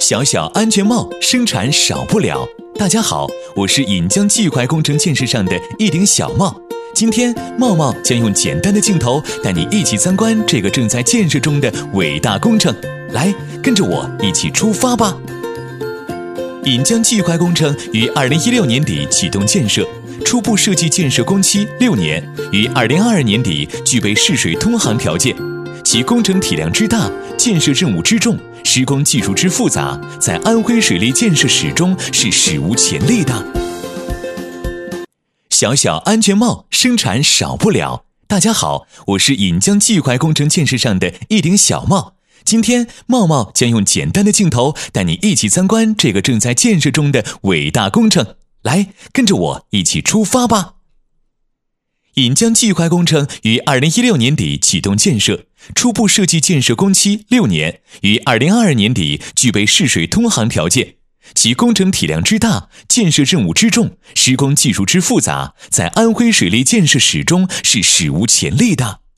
小小安全帽生产少不了。大家好，我是引江济淮工程建设上的一顶小帽。今天茂茂将用简单的镜头带你一起参观这个正在建设中的伟大工程。来，跟着我一起出发吧。引江济淮工程于2016年底启动建设，初步设计建设工期6年，于2022年底具备试水通航条件。其工程体量之大，建设任务之重，施工技术之复杂，在安徽水利建设史中是史无前例的。小小安全帽生产少不了。大家好，我是引江济淮工程建设上的一顶小帽。今天茂茂将用简单的镜头带你一起参观这个正在建设中的伟大工程。来，跟着我一起出发吧。引江济淮工程于2016年底启动建设，初步设计建设工期6年，于2022年底具备试水通航条件。其工程体量之大，建设任务之重，施工技术之复杂，在安徽水利建设史中是史无前例的。